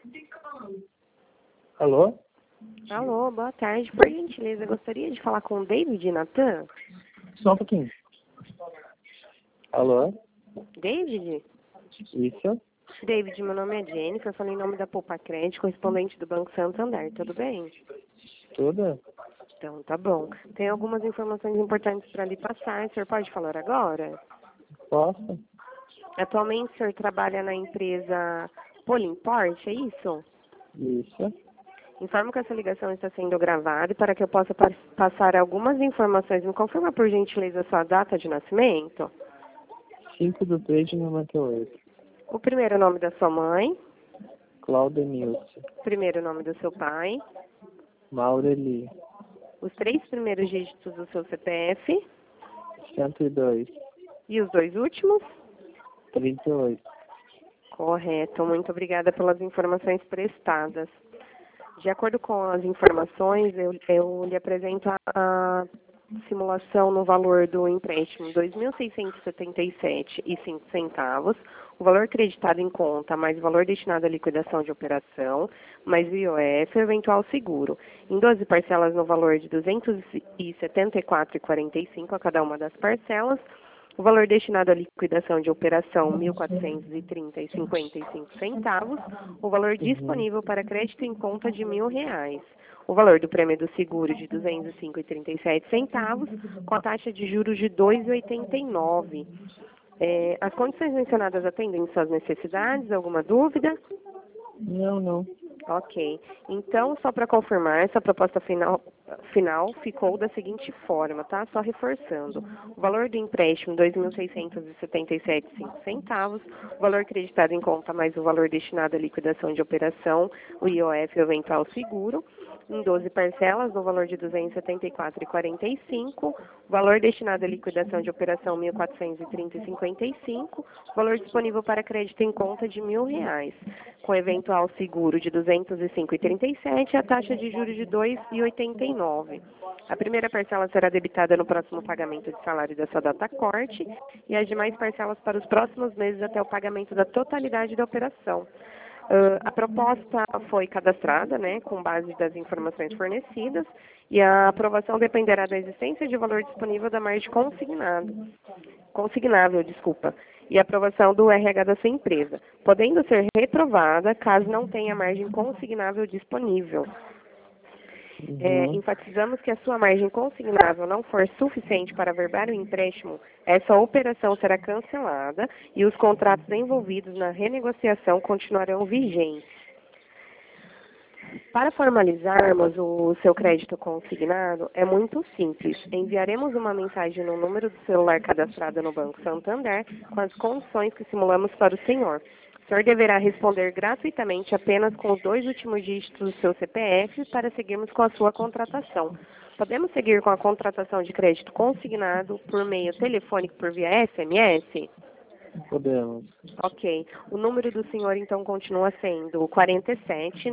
Alô? Alô, boa tarde. Por gentileza, gostaria de falar com o David Natan? Só um pouquinho. Alô? David? Isso? David, meu nome é Jennifer, falei em nome da Poupa Crédito, correspondente do Banco Santander, tudo bem? Tudo? Então, tá bom. Tem algumas informações importantes para lhe passar, o senhor pode falar agora? Posso? Atualmente o senhor trabalha na empresa Polimport, é isso? Isso? Informo que essa ligação está sendo gravada e para que eu possa passar algumas informações, me confirma por gentileza a sua data de nascimento? 5/3/98. O primeiro nome da sua mãe, Cláudia Nilce. primeiro nome do seu pai, Maureli. os 3 primeiros dígitos do seu CPF 102. e os 2 últimos? 38. Correto, muito obrigada pelas informações prestadas. De acordo com as informações, eu lhe apresento a simulação no valor do empréstimo, R$ 2.677,05, o valor creditado em conta, mais o valor destinado à liquidação de operação, mais o IOF e o eventual seguro, em 12 parcelas no valor de R$ 274,45 a cada uma das parcelas, o valor destinado à liquidação de operação, R$ 1.430,55, o valor disponível para crédito em conta de R$ 1.000. O valor do prêmio do seguro de R$ 205,37, com a taxa de juros de 2,89. As condições mencionadas atendem suas necessidades? Alguma dúvida? Não. Ok. Então, só para confirmar, essa proposta final ficou da seguinte forma, tá? Só reforçando. O valor do empréstimo, R$ 2.677,05. O valor acreditado em conta mais o valor destinado à liquidação de operação, o IOF e o eventual seguro, em 12 parcelas, no valor de R$ 274,45. O valor destinado à liquidação de operação, R$ 1.430,55. O valor disponível para crédito em conta de R$ 1.000, com eventual seguro de R$ 205,37 e a taxa de juros de 2,89. A primeira parcela será debitada no próximo pagamento de salário dessa data corte e as demais parcelas para os próximos meses até o pagamento da totalidade da operação. A proposta foi cadastrada, né, com base das informações fornecidas, e a aprovação dependerá da existência de valor disponível da margem consignável, e a aprovação do RH da sua empresa, podendo ser reprovada caso não tenha margem consignável disponível. Enfatizamos que a sua margem consignável não for suficiente para averbar o empréstimo, essa operação será cancelada e os contratos envolvidos na renegociação continuarão vigentes. Para formalizarmos o seu crédito consignado, é muito simples. Enviaremos uma mensagem no número do celular cadastrado no Banco Santander com as condições que simulamos para o senhor. O senhor deverá responder gratuitamente apenas com os 2 últimos dígitos do seu CPF para seguirmos com a sua contratação. Podemos seguir com a contratação de crédito consignado por meio telefônico por via SMS? Podemos. Ok. O número do senhor, então, continua sendo 47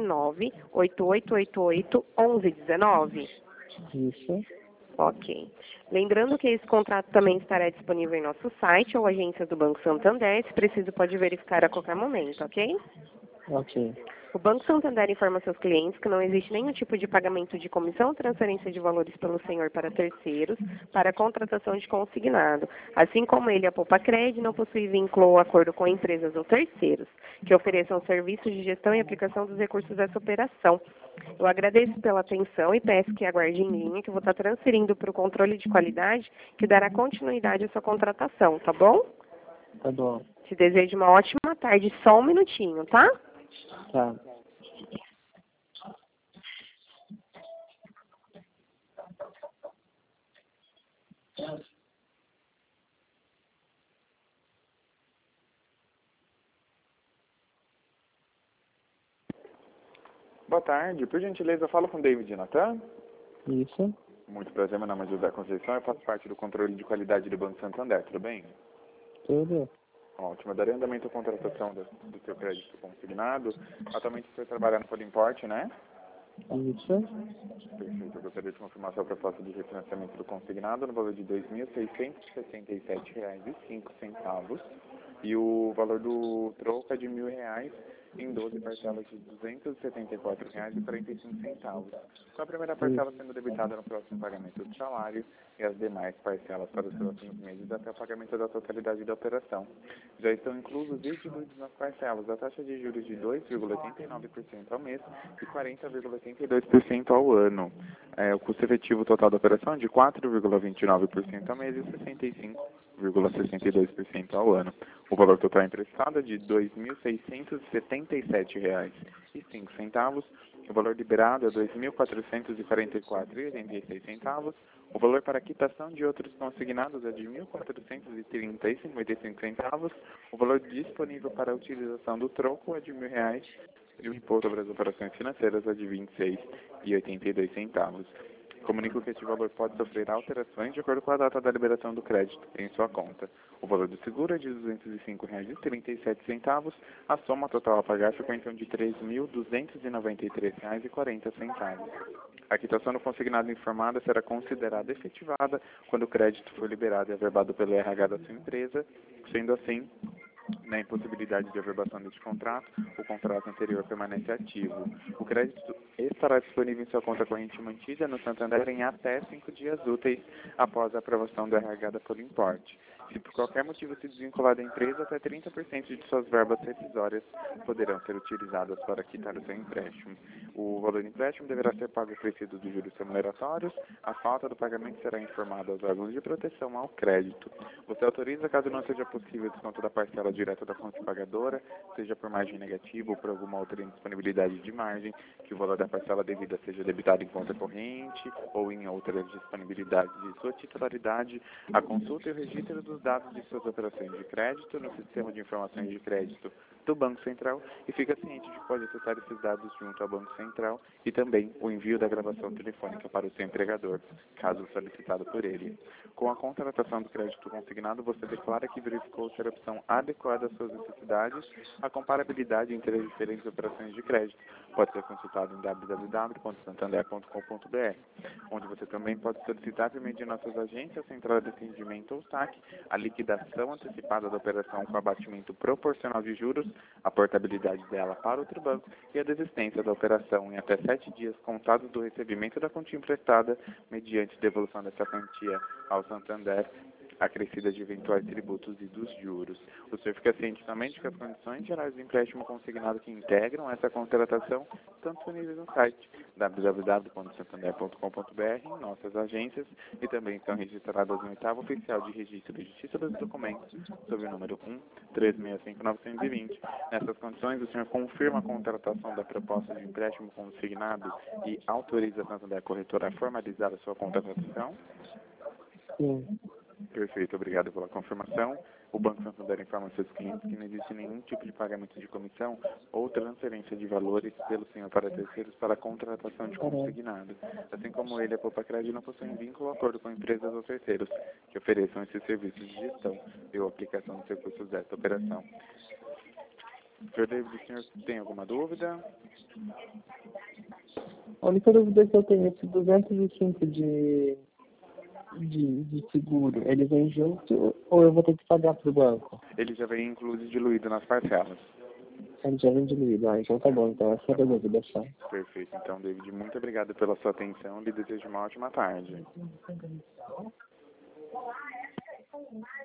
98888 1119? Isso? Ok. Lembrando que esse contrato também estará disponível em nosso site ou agência do Banco Santander. Se preciso, pode verificar a qualquer momento, ok? Ok. O Banco Santander informa seus clientes que não existe nenhum tipo de pagamento de comissão ou transferência de valores pelo senhor para terceiros para a contratação de consignado. Assim como ele, a Poupa Crédito, não possui vínculo ou acordo com empresas ou terceiros que ofereçam serviços de gestão e aplicação dos recursos dessa operação. Eu agradeço pela atenção e peço que aguarde em linha, que eu vou estar transferindo para o controle de qualidade, que dará continuidade à sua contratação, tá bom? Tá bom. Te desejo uma ótima tarde, só um minutinho, tá? Tá. Boa tarde, por gentileza, eu falo com o David Natan. Isso? Muito prazer, meu nome é José Conceição, eu faço parte do controle de qualidade do Banco Santander, tudo bem? Tudo? Ótimo, eu darei andamento à contratação do seu crédito consignado. Atualmente você trabalha no Polimport, né? Isso? Perfeito, eu gostaria de confirmar sua proposta de refinanciamento do consignado no valor de R$ 2.667,05 e o valor do troco é de R$ 1.000 em 12 parcelas de R$ 274,45, com a primeira parcela sendo debitada no próximo pagamento do salário e as demais parcelas para os próximos meses até o pagamento da totalidade da operação. Já estão inclusos e diluídos nas parcelas a taxa de juros de 2,89% ao mês e 40,82% ao ano. O custo efetivo total da operação é de 4,29% ao mês e 65,62% ao ano. O valor total emprestado é de R$ 2.677,05. O valor liberado é R$ 2.444,86. O valor para quitação de outros consignados é de R$ 1.430,55. O valor disponível para a utilização do troco é de R$ 1.000 e o imposto sobre as operações financeiras é de R$ 26,82. Comunico que este valor pode sofrer alterações de acordo com a data da liberação do crédito em sua conta. O valor do seguro é de R$ 205,37. A soma total a pagar ficou então de R$ 3.293,40. A quitação do consignado informada será considerada efetivada quando o crédito for liberado e averbado pelo RH da sua empresa. Sendo assim, na impossibilidade de averbação deste contrato, o contrato anterior permanece ativo. O crédito estará disponível em sua conta corrente mantida no Santander em até 5 dias úteis após a aprovação do RH da Polimport. Se por qualquer motivo se desvincular da empresa, até 30% de suas verbas rescisórias poderão ser utilizadas para quitar o seu empréstimo. O valor do empréstimo deverá ser pago acrescido dos juros remuneratórios. A falta do pagamento será informada aos órgãos de proteção ao crédito. Você autoriza, caso não seja possível, o desconto da parcela direta da fonte pagadora, seja por margem negativa ou por alguma outra indisponibilidade de margem, que o valor da parcela devida seja debitado em conta corrente ou em outras disponibilidades de sua titularidade, a consulta e o registro dos dados de suas operações de crédito no sistema de informações de crédito do Banco Central e fica ciente de que pode acessar esses dados junto ao Banco Central e também o envio da gravação telefônica para o seu empregador, caso solicitado por ele. Com a contratação do crédito consignado, você declara que verificou ser a opção adequada às suas necessidades. A comparabilidade entre as diferentes operações de crédito pode ser consultada em www.santander.com.br, onde você também pode solicitar por meio de nossas agências, central de atendimento ou SAC, a liquidação antecipada da operação com abatimento proporcional de juros, a portabilidade dela para outro banco e a desistência da operação em até 7 dias contados do recebimento da quantia emprestada, mediante devolução dessa quantia ao Santander, acrescida de eventuais tributos e dos juros. O senhor fica ciente somente que as condições gerais do empréstimo consignado que integram essa contratação estão disponíveis no site www.santander.com.br, em nossas agências, e também estão registradas no 8º Oficial de Registro de Justiça dos Documentos, sob o número 1365920. Nessas condições, o senhor confirma a contratação da proposta de empréstimo consignado e autoriza a Santander Corretora a formalizar a sua contratação? Sim. Perfeito, obrigado pela confirmação. O Banco Santander informa aos seus clientes que não existe nenhum tipo de pagamento de comissão ou transferência de valores pelo senhor para terceiros para a contratação de consignado. Assim como ele, a Poupa Crédito não possui vínculo ou acordo com empresas ou terceiros que ofereçam esses serviços de gestão e ou aplicação dos recursos desta operação. Sr. David, o senhor tem alguma dúvida? A única dúvida que eu tenho é esse 205 de seguro, ele vem junto ou eu vou ter que pagar pro banco? Ele já vem incluso e diluído nas parcelas. Ele já vem diluído, então tá bom, então essa era a dúvida só. Perfeito. Então, David, muito obrigado pela sua atenção. Lhe desejo uma ótima tarde.